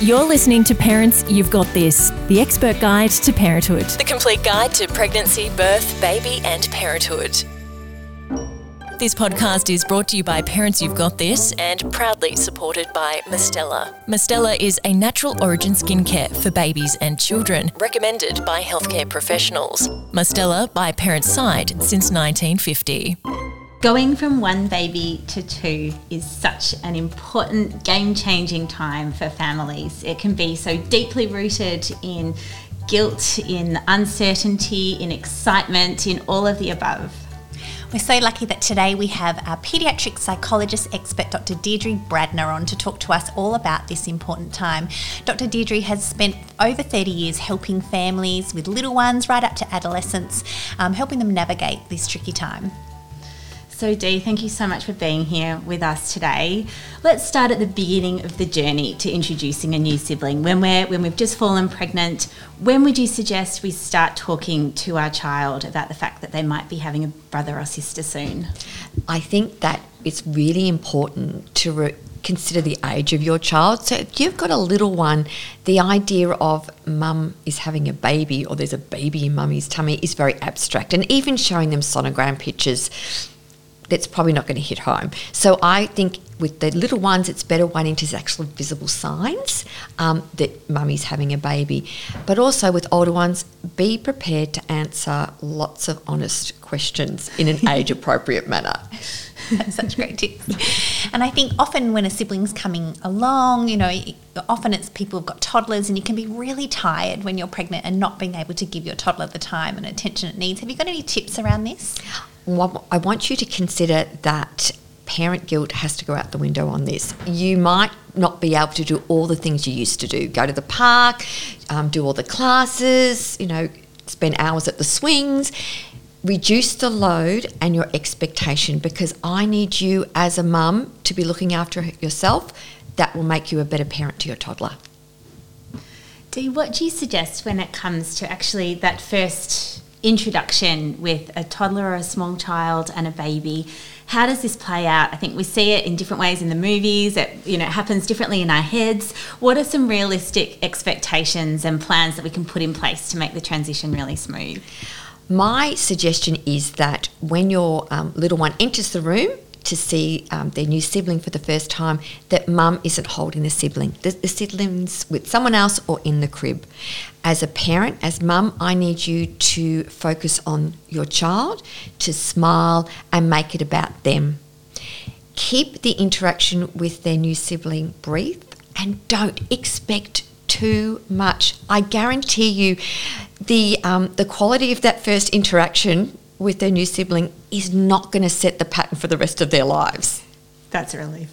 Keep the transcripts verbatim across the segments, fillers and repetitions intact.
You're listening to Parents You've Got This, the expert guide to parenthood. The complete guide to pregnancy, birth, baby and parenthood. This podcast is brought to you by Parents You've Got This and proudly supported by Mistela. Mistela is a natural origin skincare for babies and children, recommended by healthcare professionals. Mistela by Parents' Side since nineteen fifty. Going from one baby to two is such an important, game-changing time for families. It can be so deeply rooted in guilt, in uncertainty, in excitement, in all of the above. We're so lucky that today we have our paediatric psychologist expert, Doctor Deirdre Bradner, on to talk to us all about this important time. Doctor Deirdre has spent over thirty years helping families with little ones right up to adolescence, um, helping them navigate this tricky time. So Dee, thank you so much for being here with us today. Let's start at the beginning of the journey to introducing a new sibling. When we're when we've just fallen pregnant, when would you suggest we start talking to our child about the fact that they might be having a brother or sister soon? I think that it's really important to re- consider the age of your child. So if you've got a little one, the idea of mum is having a baby or there's a baby in mummy's tummy is very abstract. And even showing them sonogram pictures, that's probably not going to hit home. So I think with the little ones, it's better waiting to actual visible signs um, that mummy's having a baby. But also with older ones, be prepared to answer lots of honest questions in an age-appropriate manner. That's such great tips. And I think often when a sibling's coming along, you know, often it's people who've got toddlers, and you can be really tired when you're pregnant and not being able to give your toddler the time and attention it needs. Have you got any tips around this? Well, I want you to consider that parent guilt has to go out the window on this. You might not be able to do all the things you used to do. Go to the park, um, do all the classes, you know, spend hours at the swings. Reduce the load and your expectation, because I need you as a mum to be looking after yourself. That will make you a better parent to your toddler. Dee, what do you suggest when it comes to actually that first introduction with a toddler or a small child and a baby? How does this play out? I think we see it in different ways in the movies. It, you know, it happens differently in our heads. What are some realistic expectations and plans that we can put in place to make the transition really smooth? My suggestion is that when your um, little one enters the room to see um, their new sibling for the first time, that mum isn't holding the sibling. The, the sibling's with someone else or in the crib. As a parent, as mum, I need you to focus on your child, to smile and make it about them. Keep the interaction with their new sibling brief and don't expect too much. I guarantee you the um, the quality of that first interaction with their new sibling is not going to set the pattern for the rest of their lives. That's a relief.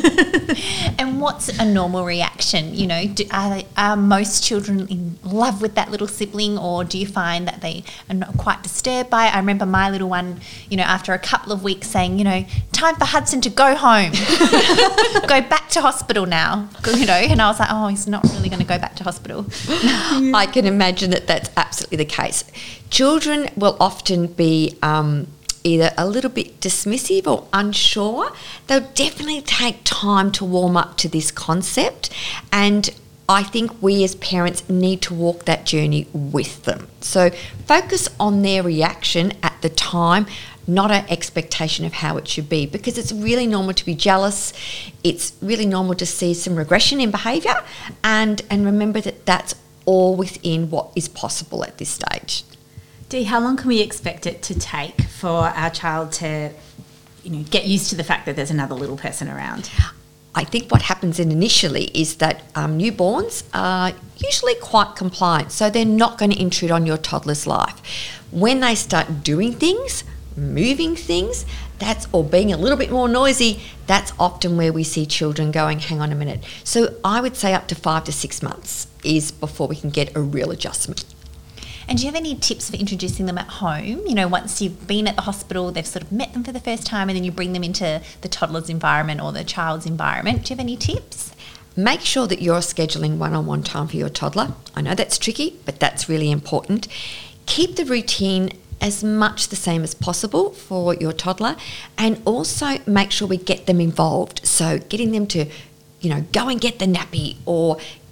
And what's a normal reaction? You know, do, are, are most children in love with that little sibling, or do you find that they are not quite disturbed by it? I remember my little one, you know, after a couple of weeks saying, you know, time for Hudson to go home, go back to hospital now, you know, and I was like, oh, he's not really going to go back to hospital. I can imagine that that's absolutely the case. Children will often be um, either a little bit dismissive or unsure. They'll definitely take time to warm up to this concept, and I think we as parents need to walk that journey with them. So focus on their reaction at the time, not an expectation of how it should be, because it's really normal to be jealous. It's really normal to see some regression in behaviour, and, and remember that that's all within what is possible at this stage. Dee, how long can we expect it to take for our child to, you know, get used to the fact that there's another little person around? I think what happens initially is that um, newborns are usually quite compliant, so they're not going to intrude on your toddler's life. When they start doing things, moving things, that's or being a little bit more noisy, that's often where we see children going, hang on a minute. So I would say up to five to six months is before we can get a real adjustment. And do you have any tips for introducing them at home? You know, once you've been at the hospital, they've sort of met them for the first time, and then you bring them into the toddler's environment or the child's environment. Do you have any tips? Make sure that you're scheduling one-on-one time for your toddler. I know that's tricky, but that's really important. Keep the routine as much the same as possible for your toddler, and also make sure we get them involved. So getting them to, you know, go and get the nappy, or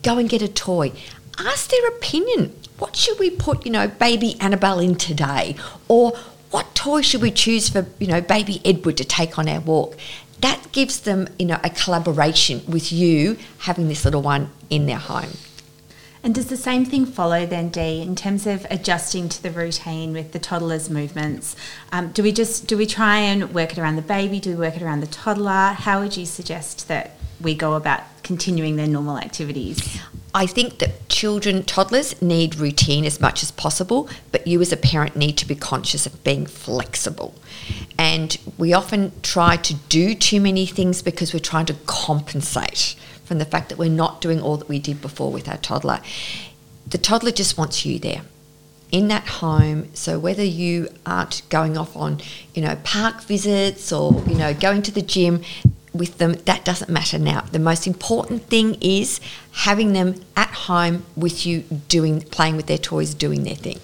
go and get a toy. Ask their opinion. What should we put, you know, baby Annabelle in today? Or what toy should we choose for, you know, baby Edward to take on our walk? That gives them, you know, a collaboration with you having this little one in their home. And does the same thing follow then, Dee, in terms of adjusting to the routine with the toddler's movements? Um, do we just do we try and work it around the baby? Do we work it around the toddler? How would you suggest that we go about continuing their normal activities? I think that children, toddlers, need routine as much as possible, but you as a parent need to be conscious of being flexible. And we often try to do too many things because we're trying to compensate from the fact that we're not doing all that we did before with our toddler. The toddler just wants you there in that home. So whether you aren't going off on, you know, park visits or, you know, going to the gym with them, that doesn't matter now. The most important thing is having them at home with you, doing, playing with their toys, doing their thing.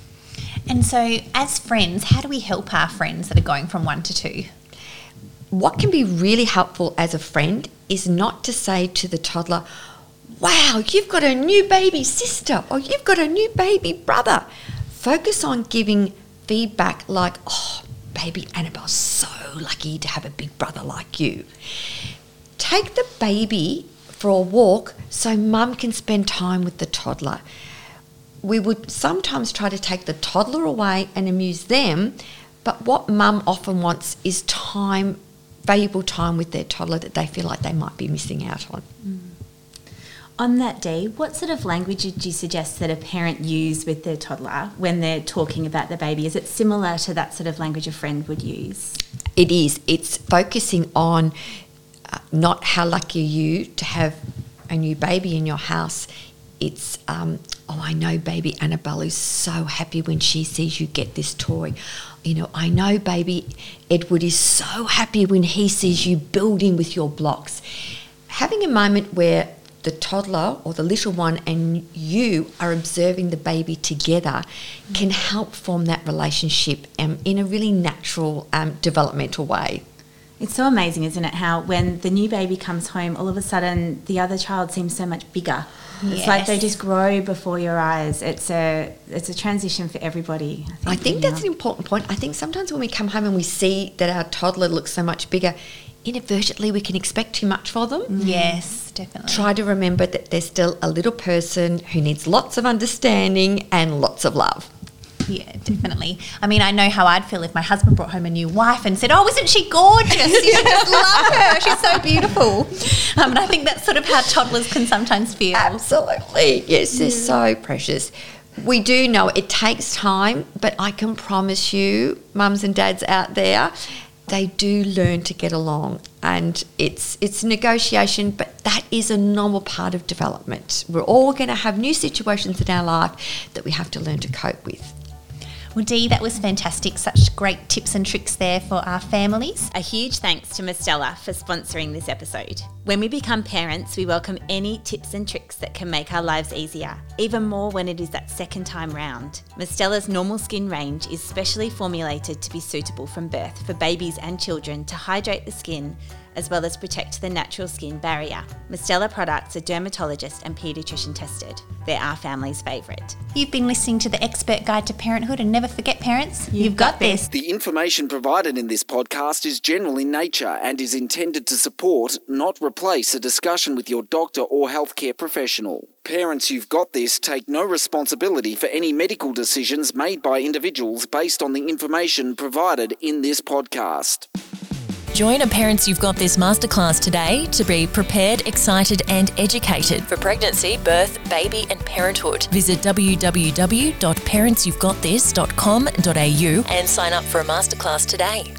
And so as friends, how do we help our friends that are going from one to two? What can be really helpful as a friend is not to say to the toddler, wow, you've got a new baby sister or you've got a new baby brother. Focus on giving feedback like, oh, baby Annabelle's so lucky to have a big brother like you. Take the baby for a walk so mum can spend time with the toddler. We would sometimes try to take the toddler away and amuse them, but what mum often wants is time, valuable time with their toddler that they feel like they might be missing out on. Mm. On that day, what sort of language would you suggest that a parent use with their toddler when they're talking about the baby? Is it similar to that sort of language a friend would use? It is. It's focusing on uh, not how lucky are you to have a new baby in your house. It's, um, oh, I know baby Annabelle is so happy when she sees you get this toy. You know, I know baby Edward is so happy when he sees you building with your blocks. Having a moment where the toddler or the little one and you are observing the baby together can help form that relationship um, in a really natural um, developmental way. It's so amazing, isn't it, how when the new baby comes home, all of a sudden the other child seems so much bigger. Yes. It's like they just grow before your eyes. It's a it's a transition for everybody. I think, I think that's an important point. I think sometimes when we come home and we see that our toddler looks so much bigger, inadvertently we can expect too much for them. Yes, definitely. Try to remember that they're still a little person who needs lots of understanding and lots of love. Yeah, definitely. I mean, I know how I'd feel if my husband brought home a new wife and said, oh, isn't she gorgeous? You should just love her. She's so beautiful. Um, and I think that's sort of how toddlers can sometimes feel. Absolutely. Yes, they're so precious. We do know it takes time, but I can promise you, mums and dads out there, they do learn to get along, and it's it's negotiation, but that is a normal part of development. We're all going to have new situations in our life that we have to learn to cope with. Well, Dee, that was fantastic. Such great tips and tricks there for our families. A huge thanks to Mistela for sponsoring this episode. When we become parents, we welcome any tips and tricks that can make our lives easier, even more when it is that second time round. Mistela's Normal Skin range is specially formulated to be suitable from birth for babies and children to hydrate the skin, as well as protect the natural skin barrier. Mistela products are dermatologist and paediatrician tested. They're our family's favourite. You've been listening to the Expert Guide to Parenthood, and never forget, parents, you've, you've got, got this. The information provided in this podcast is general in nature and is intended to support, not replace, a discussion with your doctor or healthcare professional. Parents You've Got This take no responsibility for any medical decisions made by individuals based on the information provided in this podcast. Join a Parents You've Got This masterclass today to be prepared, excited and educated for pregnancy, birth, baby and parenthood. Visit w w w dot parents you've got this dot com dot a u and sign up for a masterclass today.